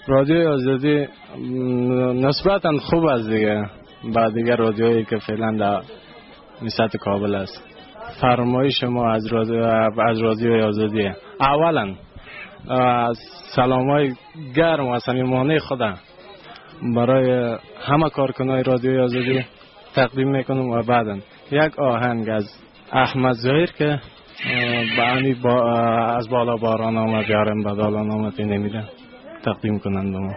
رادیو آزادی نسبتاً خوب است دیگه، با دیگر رادیویی که فعلا در نسبت کابل است. فرمایش ما از رادیو آزادی اولا سلامای گرم و صمیمانه خدا برای همه کارکنان رادیو آزادی تقدیم میکنم و بعدا یک آهنگ از احمد ظاهر که از بالا باران آمد بیارم بدالان آمد نمیده تقدیم کنند به ما.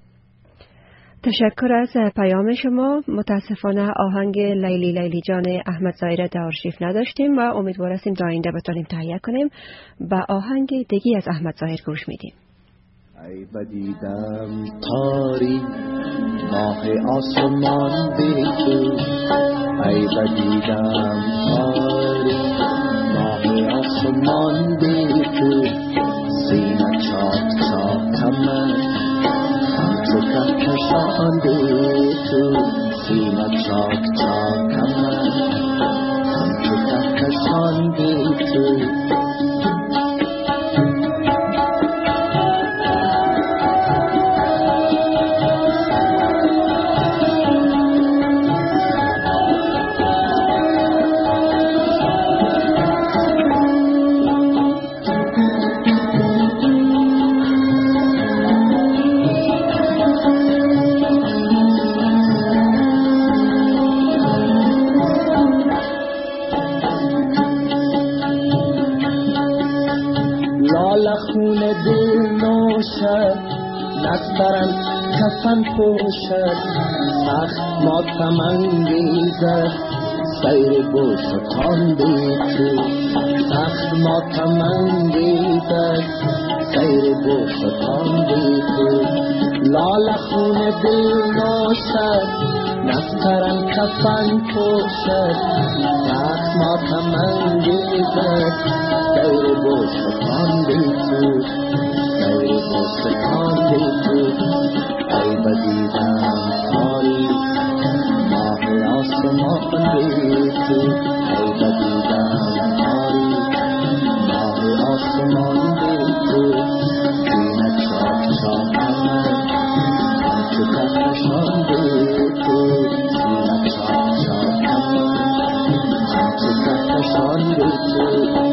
تشکر از پیام شما. متاسفانه آهنگ لیلی لیلی جان احمد ظاهر در آرشیف نداشتیم و امیدوار هستیم در آینده بتونیم تهیه کنیم. به آهنگ دیگی از احمد ظاهر گوش میدیم. ای بدیدم تاری ماه آسمان بی تو، ای بدیدم تاری ماه آسمان بی تو، سینه چاک چاک من تو کهکشان بی تو، سینه چاک چاک من تو کهکشان بی تو. خون دل نوشد نسترن کفن پوشد، سخت ماتم انگیزد سیر گلستان بی تو، سخت ماتم انگیزد سیر گلستان بی تو. لاله خون دل نوشد نسترن کفن پوشد، سخت ماتم انگیزد سیر گلستان بی تو، سیر گلستان بی تو. ای بدیدم تاری ماه آسمان بی تو، ای بدیدم تاری ماه آسمان بی تو، سینه چاک چاک من تو کهکشان بی تو، سینه چاک چاک من تو کهکشان بی تو.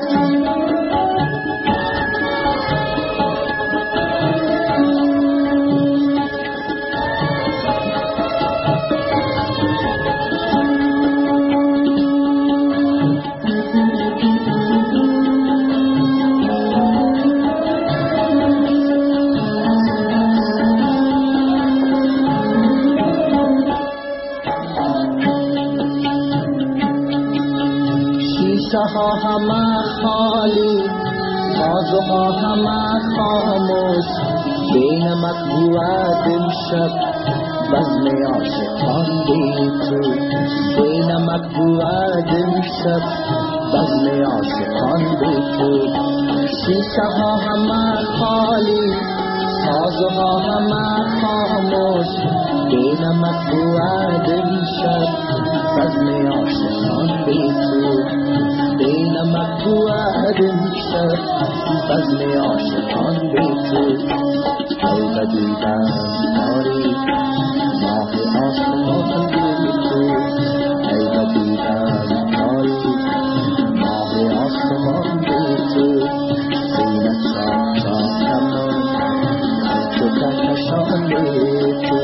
ها همه خالی، سازها همه خاموش، بین مطبوع دل شب بزم عاشقان بی تو، بین مطبوع دل شب بزم عاشقان بی تو. شیشه ها همه خالی، سازها همه خاموش، بین مطبوع دل شب بزم عاشقان بی تو، بین مطبوع دل شب بزم عاشقان بی تو. ای بدیدم تاری ماه آسمان بی تو، ای بدیدم تاری ماه آسمان بی تو، سینه چاک چاک من تو کهکشان بی تو.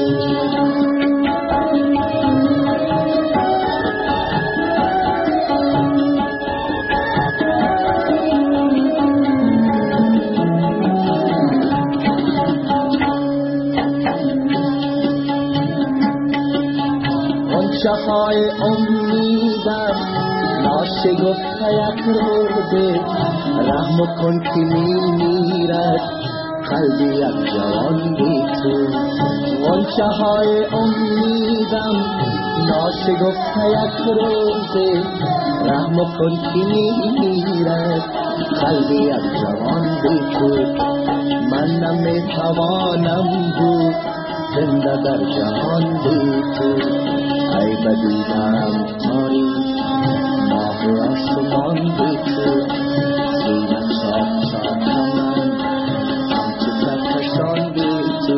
های امیدم ناشکفته یک روزه، رحم کن که میرد قلبی یک جوان بی تو. غنچه های امیدم ناشکفته یک روزه، رحم کن که میرد قلبی یک جوان بی تو. من نمیتوانم بود زنده در جهان بی تو. ای بدیدم تاری ماه آسمان بی تو، سینه چاک چاک من تو کهکشان بی تو،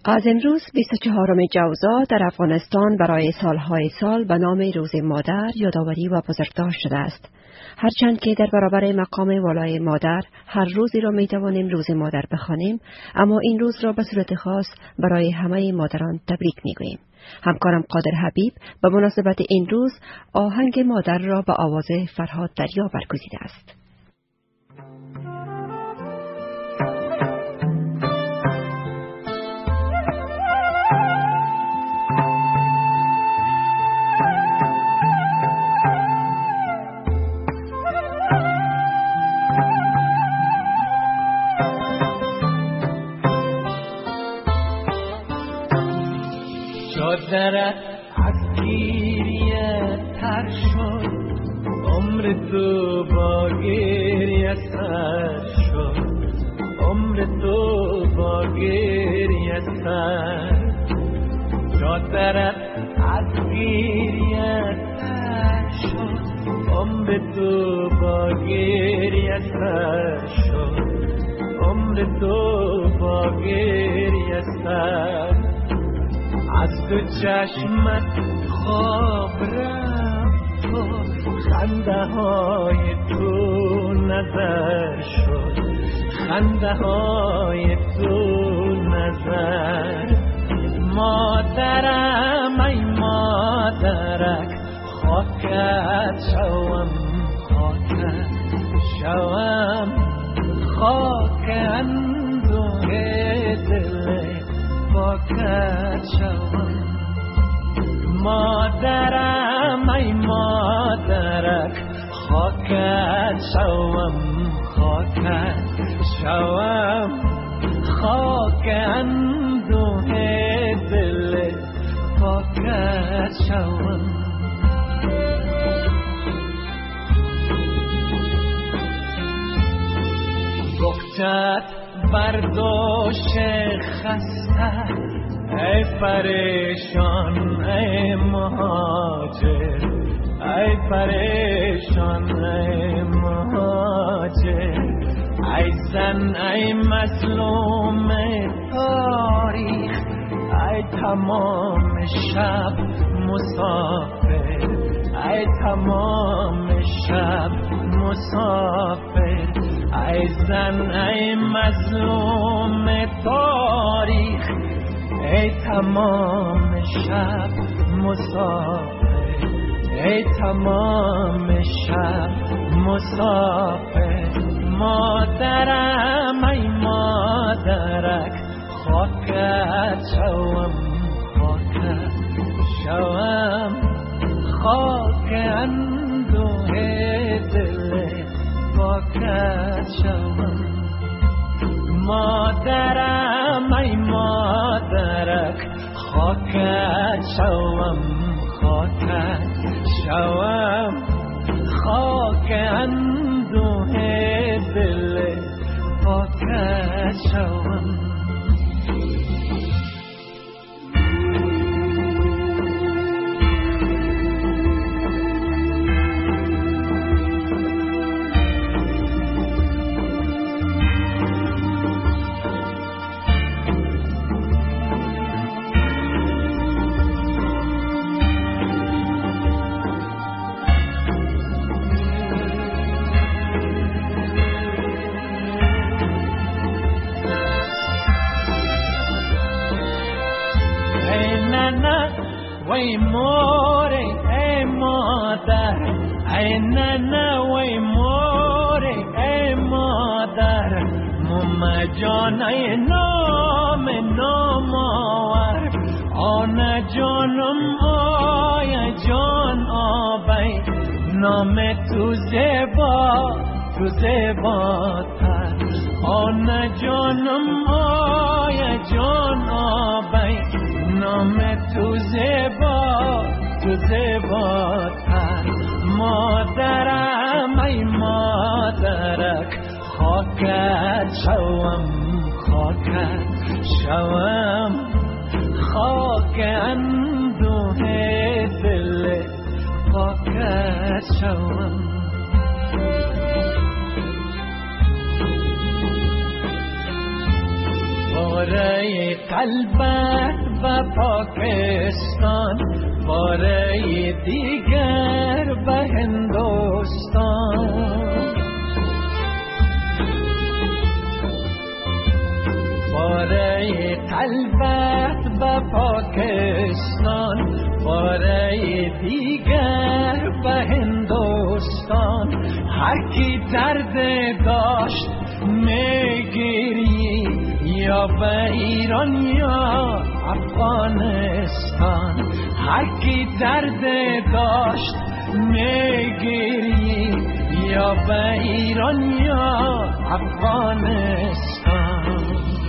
از امروز 24 جوزا در افغانستان برای سالهای سال به نام روز مادر یادآوری و بزرگداشت شده است. هرچند که در برابر مقام والای مادر هر روزی را می توانیم روز مادر بخوانیم، اما این روز را به صورت خاص برای همه مادران تبریک می گوییم. همکارم قادر حبیب به مناسبت این روز آهنگ مادر را به آواز فرهاد دریا برگزیده است. چادرت از گریه تر شد، عمر تو با گریه سر شد، عمر تو با گریه سر. چادرت از گریه تر شد، عمر تو با گریه سر شد، عمر تو با گریه سر. از تو چشمت خواب رفت و خنده های تو نظر شد، خنده های تو نظر. مادرم ای مادرک، خاکت شوم، خاکت شوم، خاک اندوه دل پاکت شوم. مادرم ای مادرک، خاکت شوم، خاکت شوم، خاک اندوه دل پاکت شوم. گفتت برداشت خسته، ای پریشان ای مهاجر، ای پریشان ای مهاجر. ای زن ای مظلوم تاریخ، ای تمام شب مسافر، ای تمام شب مسافر. ای زن ای مظلوم تاریخ، ای تمام شب مسافر، ای تمام شب مسافر. مادرم ای مادرک، خاکت شوم، خاکت شوم، خاک اندوه دل پاکت شوم. مادرم ای مادرک، خاکت شوم، خاکت شوم، خاک اندوه دل پاکت شوم. وی موری ای مادر، ای ننه وی موری ای مادر. ماما جان ای نام نامآور، آن جانم آی جان آبی. نام تو زیبا، تو زیباتر، آن جانم آی جان آبی. نام تو زیبا، تو زیباتر. مادرم ای مادرک، خاکت شوم، خاکت شوم، خاک اندوه دل پاکت شوم. باره قلبت و پاکستان، باره دیگر به هندوستان. باره قلبت و پاکستان، باره دیگر به هندوستان. هر کی درد داشت میگیری یا به ایران یا افغانستان. هر کی درد داشت میگیری یا به ایران یا افغانستان.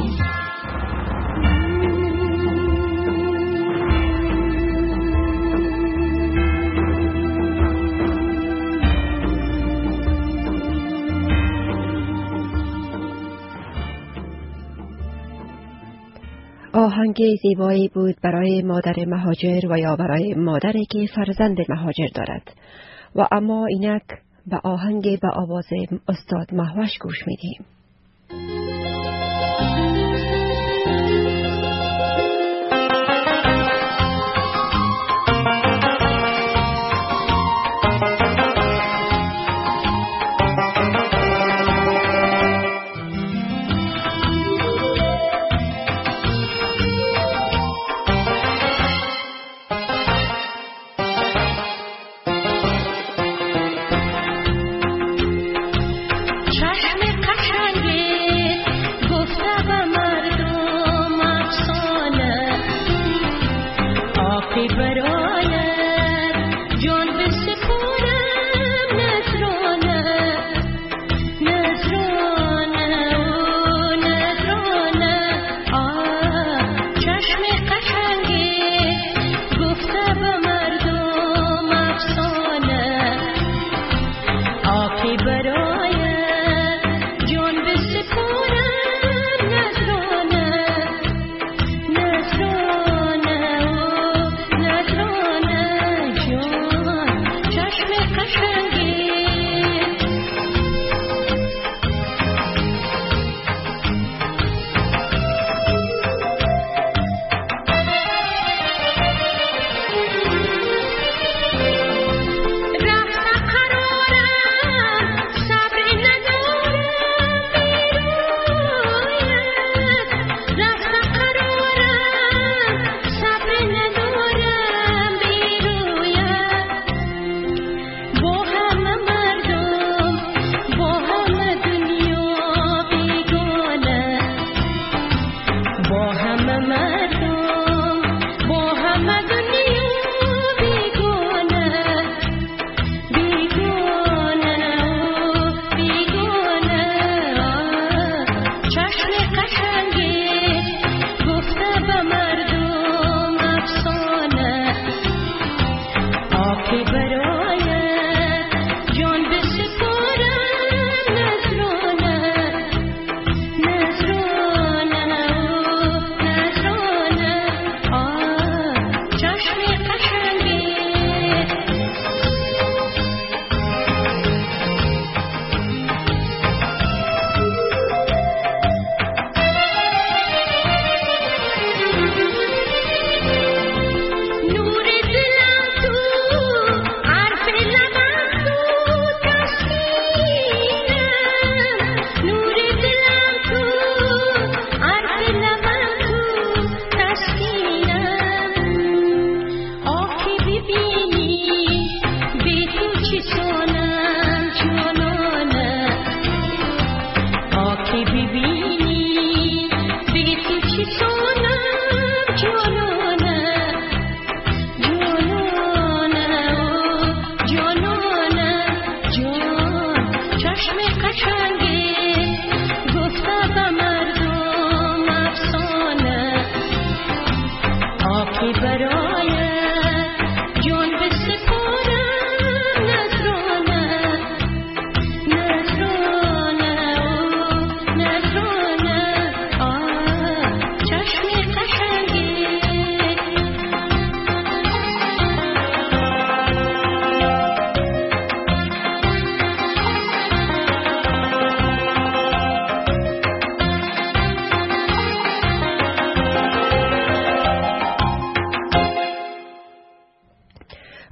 آهنگ زیبایی بود برای مادر مهاجر و یا برای مادری که فرزند مهاجر دارد. و اما اینک به آهنگ به آواز استاد مهوش گوش میدیم.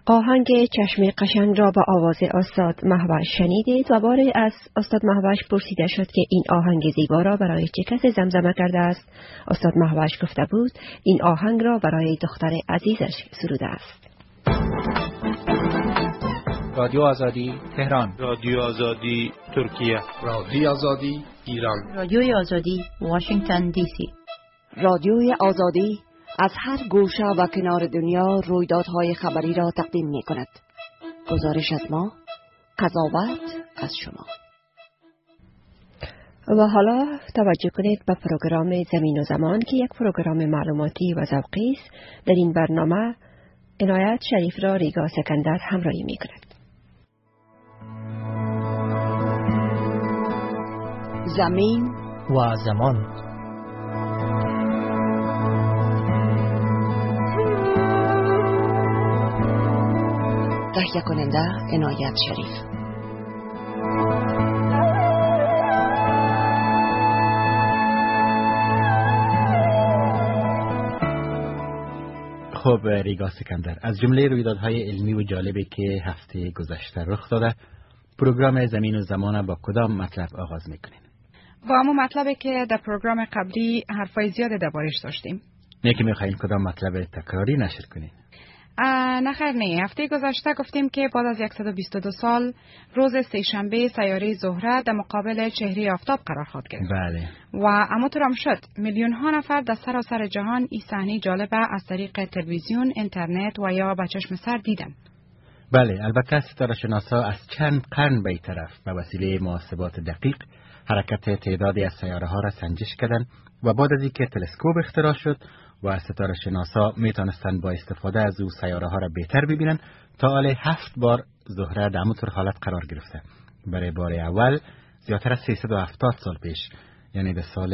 آهنگ چشم قشنگ را با آواز استاد مهوش شنیدید و باری از استاد مهوش پرسیده شد که این آهنگ زیبا را برای چه کسی زمزمه کرده است. استاد مهوش گفته بود این آهنگ را برای دختر عزیزش سروده است. رادیو آزادی تهران، رادیو آزادی ترکیه، رادیو آزادی ایران، رادیوی آزادی واشنگتن دی سی. رادیوی آزادی از هر گوشه و کنار دنیا رویدادهای خبری را تقدیم می کند. گزارش از ما، قضاوت از شما. و حالا توجه کنید به پروگرام زمین و زمان که یک پروگرام معلوماتی و ذوقی است. در این برنامه عنایت شریف را ریگا سکندر همراهی می کند. زمین و زمان. تهیه کننده عنایت شریف. خب ریگا سکندر، از جمله رویدادهای علمی و جالبی که هفته گذشته رخ داده، پروگرام زمین و زمان با کدام مطلب آغاز میکنین؟ با همون مطلبی که در پروگرام قبلی حرفای زیاد دربارش داشتیم. نه که میخواین کدام مطلب تکراری نشر کنین؟ نه خیر نه. هفته گذشته گفتیم که بعد از 122 سال روز سه‌شنبه سیاره زهره در مقابل چهره آفتاب قرار خواهد گرفت. بله. و همونطور هم شد. میلیون ها نفر در سراسر جهان این صحنه جالبه از طریق تلویزیون، اینترنت و یا به چشم سر دیدن. بله، البته ستاره‌شناسا از چند قرن به طرف به وسیله محاسبات دقیق حرکت تعدادی از سیاره‌ها را سنجش کردند و بعد از اینکه تلسکوپ اختراع شد و ستاره‌شناسا میتونستند با استفاده از او سیاره‌ها را بهتر ببینند، تا حالا 7 بار زهره در همونطور حالت قرار گرفته. برای بار اول زیادتر از 370 سال پیش، یعنی در سال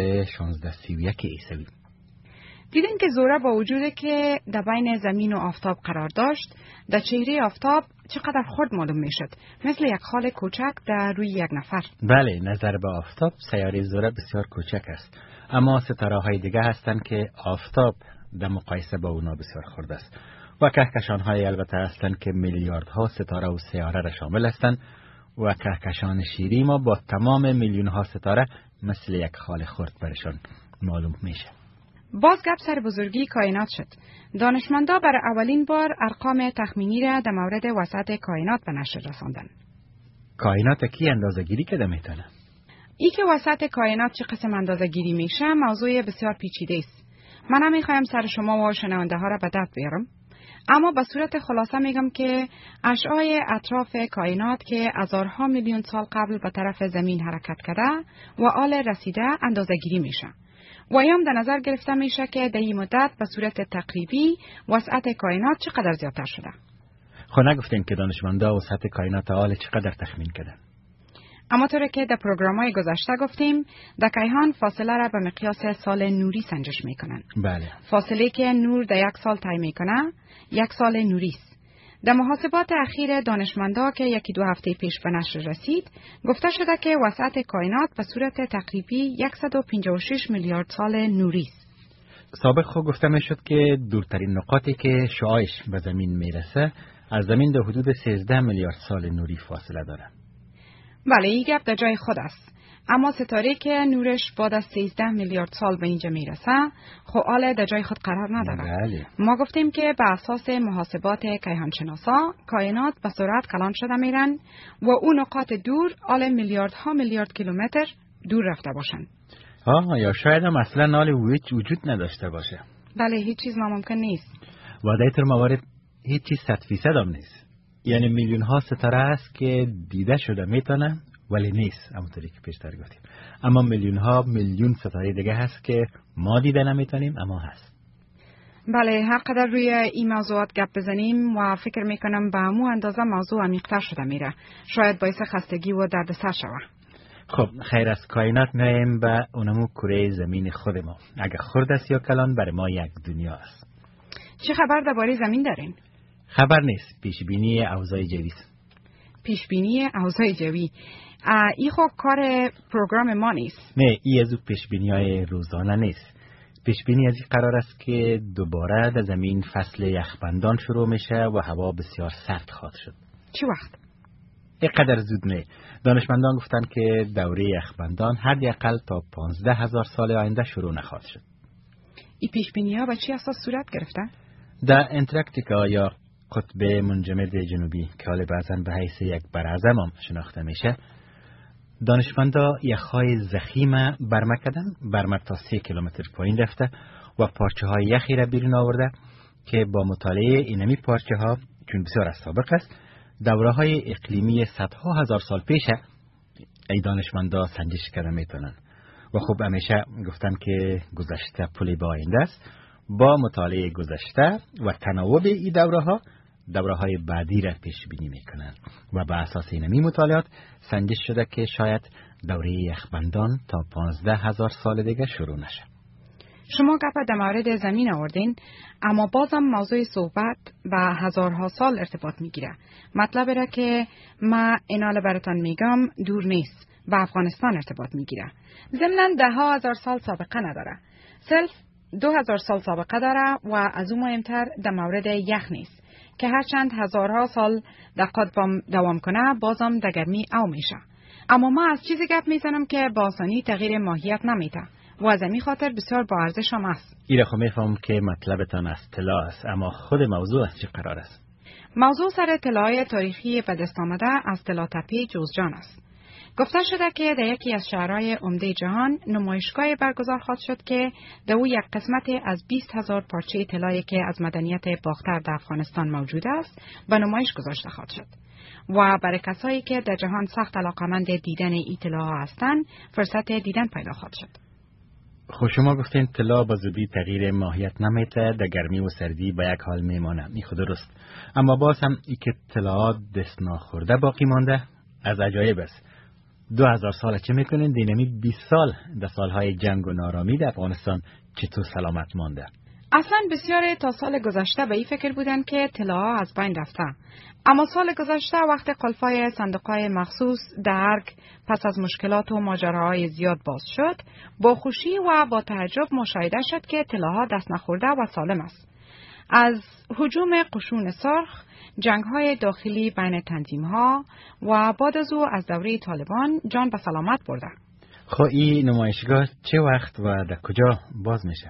1631 عیسوی. دیدن که زهره با وجودی که در بین زمین و آفتاب قرار داشت، در چهره آفتاب چقدر خرد معلوم میشد، مثل یک خال کوچک در روی یک نفر. بله، نظر به آفتاب سیاره زهره بسیار کوچک است، اما ستاره‌های دیگه هستند که آفتاب در مقایسه با اونا بسیار خرد است و کهکشان‌های البته هستند که میلیاردها ستاره و سیاره را شامل هستند و کهکشان شیری ما با تمام میلیون‌ها ستاره مثل یک خال خرد برشان معلوم میشه. باز گپ سر بزرگی کائنات شد. دانشمندا برای اولین بار ارقام تخمینی را در مورد وسعت کائنات به نشر رساندن. کائنات کی اندازه‌گیری کرده میتونه؟ ای که وسعت کائنات چه قسم اندازه‌گیری میشه موضوع بسیار پیچیده است. من نمیخوایم سر شما و شنونده ها را به درد بیارم، اما به صورت خلاصه میگم که اشعاع اطراف کائنات که هزارها میلیون سال قبل به طرف زمین حرکت کرده و آل رسیده اندازه‌گیری میشه. و ایام در نظر گرفته میشه که در این مدت به صورت تقریبی وسعت کائنات چقدر زیادتر شده. خب نگفتین که دانشمندا وسعت کائنات حال چقدر تخمین کردن؟ اما طوری که در پروگرام‌های گذشته گفتیم، در کیهان فاصله را به مقیاس سال نوری سنجش میکنن. بله. فاصله که نور در یک سال طی میکنه، یک سال نوری است. در محاسبات اخیر دانشمندا که یکی دو هفته پیش به نشر رسید، گفته شده که وسعت کائنات به صورت تقریبی 156 میلیارد سال نوری است. سابق خود گفته میشد که دورترین نقاطی که شعاعش به زمین میرسه از زمین در حدود 13 میلیارد سال نوری فاصله داره. بله، این گپ در جای خود است. اما ستاره که نورش بعد از 13 میلیارد سال به اینجا میرسه، خب حالا در جای خود قرار نداره. بله. ما گفتیم که به اساس محاسبات کیهانشناسا کائنات به سرعت کلان شده میرن و اون نقاط دور حالا میلیاردها میلیارد کیلومتر دور رفته باشن. یا شاید هم اصلا حال وجود نداشته باشه. بله، هیچ چیز ناممکن نیست. و در این موارد هیچ چیز 100% هم نیست. یعنی میلیون ها ستاره است که دیده شده میتونه ولی نیست، همونطوری که پیشتر گفتیم. اما میلیون ها میلیون ستاره دیگه هست که ما دیده نمیتونیم اما هست. بله، هر قدر روی این موضوعات گپ بزنیم و فکر میکنم به همون اندازه موضوع عمیق‌تر شده میره. شاید باعث خستگی و دردسر شود. خب خیر از کائنات میایم به اونمو کره زمین خود ما. اگه خرد است یا کلان برای ما یک دنیا است. چه خبر درباره زمین دارین؟ خبر نیست، پیشبینی اوضاع جوی است. پیشبینی اوضاع جوی. این خب کار پروگرام ما نیست. نه، این از پیشبینی‌های روزانه نیست. پیشبینی از این قرار است که دوباره در زمین فصل یخبندان شروع میشه و هوا بسیار سرد خواهد شد. چه وقت؟ اینقدر زود نه. دانشمندان گفتن که دوره یخبندان حداقل تا 15,000 سال آینده شروع نخواهد شد. این پیشبینی‌ها به چی اساس صورت گرفته؟ در انتارکتیکا یا قطب منجمد جنوبی که حال بعضاً به حیث یک براعظم هم شناخته میشه، دانشمندا یخهای ضخیم برمه کردن، برمه تا 3 کیلومتر پایین رفته و پارچه های یخی را بیرون آورده که با مطالعه اینمی پارچه ها، چون بسیار از سابق است، دوره های اقلیمی صدها هزار سال پیشه ای دانشمندا سنجش کرده میتونن. و خب همیشه گفتن که گذشته پلی به آینده است. با مطالعه گذشته و تناوب این دوره های بعدی را پیش بینی میکنن و بر اساس اینمی مطالعات سنجش شده که شاید دوره یخبندان تا 15,000 سال دیگه شروع نشه. شما گپ در مورد زمین آوردین، اما بازم موضوع صحبت به هزارها سال ارتباط میگیره. مطلب را که ما اینال براتان میگم دور نیست، به افغانستان ارتباط میگیره. ضمناً 10,000 سال سابقه نداره، صرف 2,000 سال سابقه داره و از اون مهمتر در مورد یخ نیست که هرچند هزارها سال در قطب دوام کنه بازم در گرمی او میشه. اما ما از چیزی گپ میزنم که با آسانی تغییر ماهیت نمیده و از این خاطر بسیار با ارزش هم است. ایره خب میفهم که مطلبتان از طلا است، اما خود موضوع از چه قرار است؟ موضوع سر طلای تاریخی به دست آمده از طلاتپه جوزجان است. گفته شده که در یکی از شهرهای عمده جهان نمایشگاه برگزار خواهد شد که در او یک قسمت از 20,000 پارچه طلایی که از مدنیت باختر در افغانستان موجود است به نمایش گذاشته خواهد شد و برای کسایی که در جهان سخت علاقمند دیدن این طلاها هستند فرصت دیدن پیدا خواهد شد. خب شما گفتین طلا با زودی تغییر ماهیت نمیته، در گرمی و سردی به یک حال میمانه. این خود درست، اما باز هم ای که طلا دست ناخورده باقی مانده از عجایب است. 2000 سال چه میکنین؟ دینمی 20 سال در سالهای جنگ و نارامی در افغانستان چطور سلامت مانده؟ اصلا بسیاری تا سال گذشته به این فکر بودن که طلاها از بین رفته، اما سال گذشته وقت قلفای صندوقهای مخصوص در ارگ پس از مشکلات و ماجراهای زیاد باز شد، با خوشی و با تعجب مشاهده شد که طلاها دست نخورده و سالم است. از هجوم قشون سرخ، جنگ‌های داخلی بین تنظیم‌ها و بعد از او از دوره طالبان جان به سلامت برده. خب این نمایشگاه چه وقت و در کجا باز میشه؟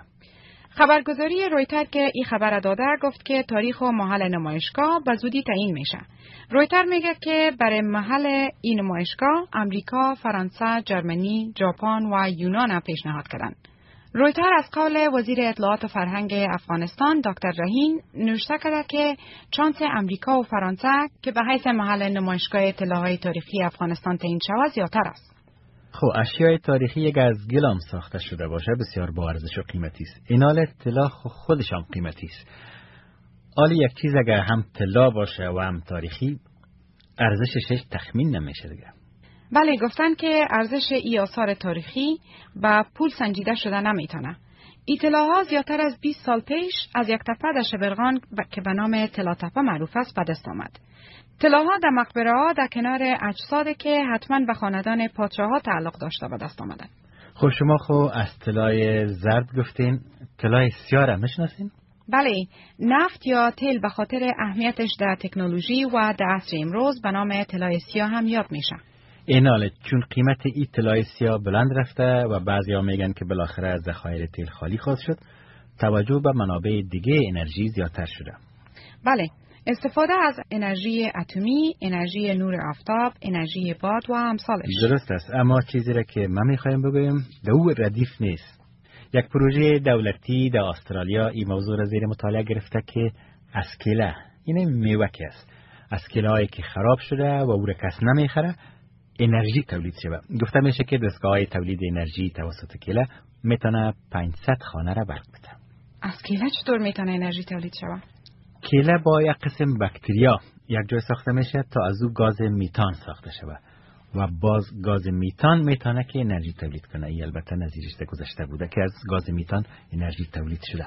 خبرگزاری رویتر که این خبر داده گفت که تاریخ و محل نمایشگاه به زودی تعیین میشه. رویتر میگه که برای محل این نمایشگاه امریکا، فرانسه، جرمنی، ژاپن و یونان پیشنهاد کردند. رویتر از قول وزیر اطلاعات و فرهنگ افغانستان دکتر رهین نوشته کرده که چانس امریکا و فرانسه که به حیث محل نمایشگاه طلاهای تاریخی افغانستان تعیین شود زیادتر است. خب اشیای تاریخی اگر از گلام ساخته شده باشه بسیار با ارزش و قیمتی است. اینال طلا خودش هم قیمتی است. حالا یک چیز اگر هم طلا باشه و هم تاریخی ارزشش تخمین نمیشه دیگه. بله، گفتن که ارزش ای آثار تاریخی با پول سنجیده شده نمیتونه. ای طلاها زیادتر از 20 سال پیش از یک تپه در شبرغان که به نام طلاتپه معروف است به دست آمد. طلاها در مقبره ها در کنار اجساد که حتما به خاندان پادشاه ها تعلق داشته به دست آمدن. خب شما از طلای زرد گفتین، طلای سیاه را میشناسین؟ بله، نفت یا تیل به خاطر اهمیتش در تکنولوژی و در عصر امروز به نام طلای سیاه هم یاد میشه. ایناله چون قیمت این طلای سیاه بلند رفته و بعضیا میگن که بالاخره از ذخایر تیل خالی خواهد شد، توجه به منابع دیگه انرژی زیادتر شده. بله، استفاده از انرژی اتمی، انرژی نور آفتاب، انرژی باد و امثالش. درست است، اما چیزی را که من میخوایم بگویم در او ردیف نیست. یک پروژه دولتی در استرالیا این موضوع را زیر مطالعه گرفته که اسکیله، این میوه است، اسکیله‌ای که خراب شده و او را کس نمیخره انرژی تولید شده. گفته میشه که دستگاه تولید انرژی توسط کیله میتونه 500 خانه را برق بده. از کیله چطور میتونه انرژی تولید شود؟ کیله با یک قسم باکتریا یک جای ساخته میشه تا از او گاز میتان ساخته شود و باز گاز میتان میتونه که انرژی تولید کنه. این البته نظیرش گذشته بوده که از گاز میتان انرژی تولید شده.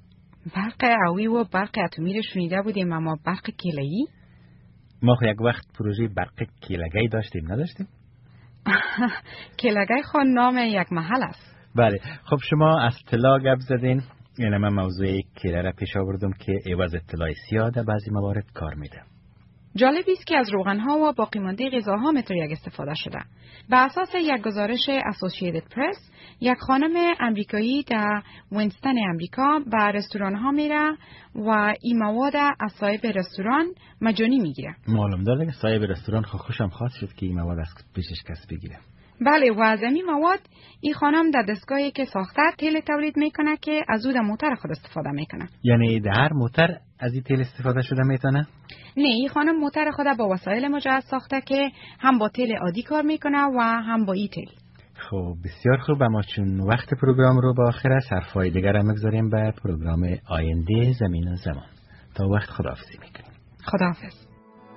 برق عوی و برق اتمی رو شنیده بودیم، اما برق کیله‌ای؟ ما یک وقت پروژه برق کیلگی داشتیم نداشتیم؟ کیلگی خود نام یک محل است. بله، خب شما از طلا گپ زدین. یعنی من موضوعی که را پیش آوردم که عوض طلای سیاه در بعضی موارد کار میده. جالب است که از روغن‌ها و باقی مانده غذاها متر یک استفاده شده. به اساس یک گزارش اسوسییتد پرس، یک خانم امریکایی در وینستون امریکا به رستوران‌ها میره و این مواد از صاحب رستوران مجانی میگیره. معلوم داره که صاحب رستوران خوشم خواست شد که این مواد از پیشش کس بگیره. بله، و از این مواد این خانم در دستگاهی که ساخته تیل تولید میکنه که از او در موتر خود استفاده میکنه. یعنی در هر موتر از این تیل استفاده شده میتونه؟ نه، این خانم موتر خود با وسایل مجهز ساخته که هم با تیل عادی کار میکنه و هم با این تیل. خب بسیار خوب، اما چون وقت پروگرام رو به آخر است، حرفای دیگر هم مگذاریم به پروگرام آینده زمین و زمان. تا وقت خداحافظی میکنیم. خداحافظ.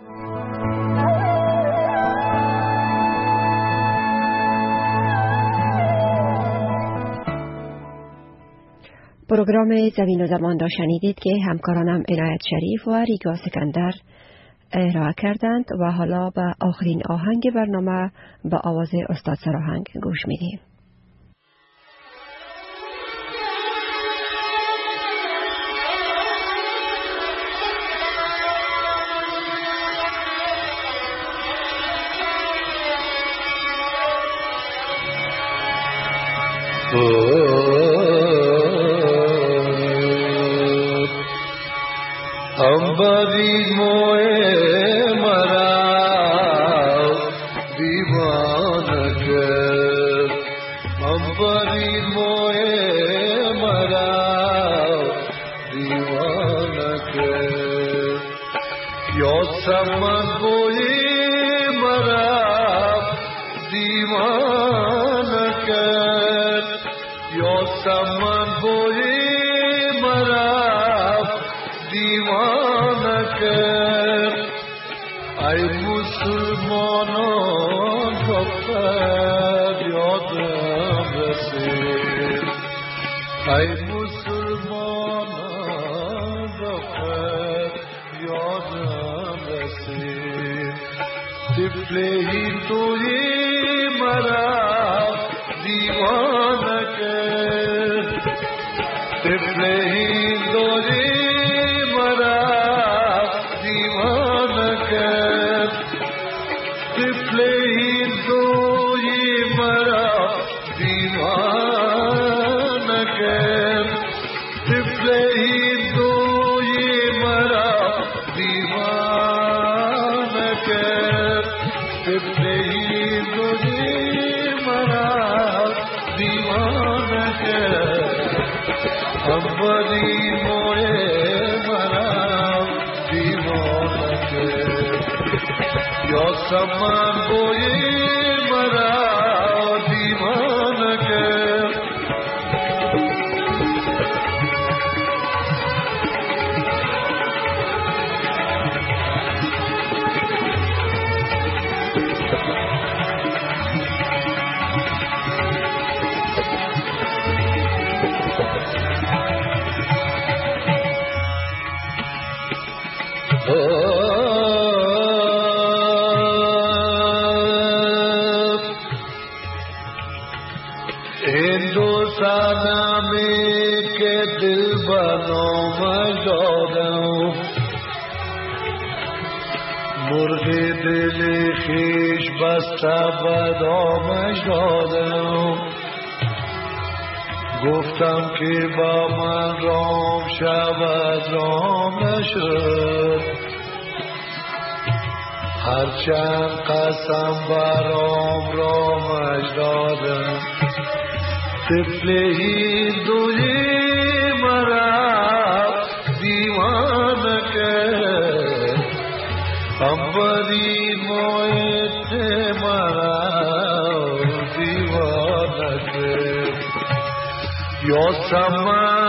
پروگرام زمین و زمان را شنیدید که همکارانم عنایت شریف و ریگا سکندر ارائه کردند و حالا به آخرین آهنگ برنامه به آواز استاد سراهنگ گوش میدیم. अंबरी मोए मरा दीवान के अंबरी मोए मरा दीवान के यो समन कोई मरा दीवान के यो समन कोई मरा दीवान के आई मुसलमानों गफ्फार याद से आई मुसलमानों गफ्फार याद से तिफले ही तो ये मरा दीवान के तिफले ही तो ये समान कोई मरा दीवान के مرغ دل خیش بسته بدامش دادم گفتم که با من رام شود رام نشد هرچند قسم برام رامش دادم طفلی دوی مرا دیوانه کرد अंबरी मोए ते मरा दीवान के यो समा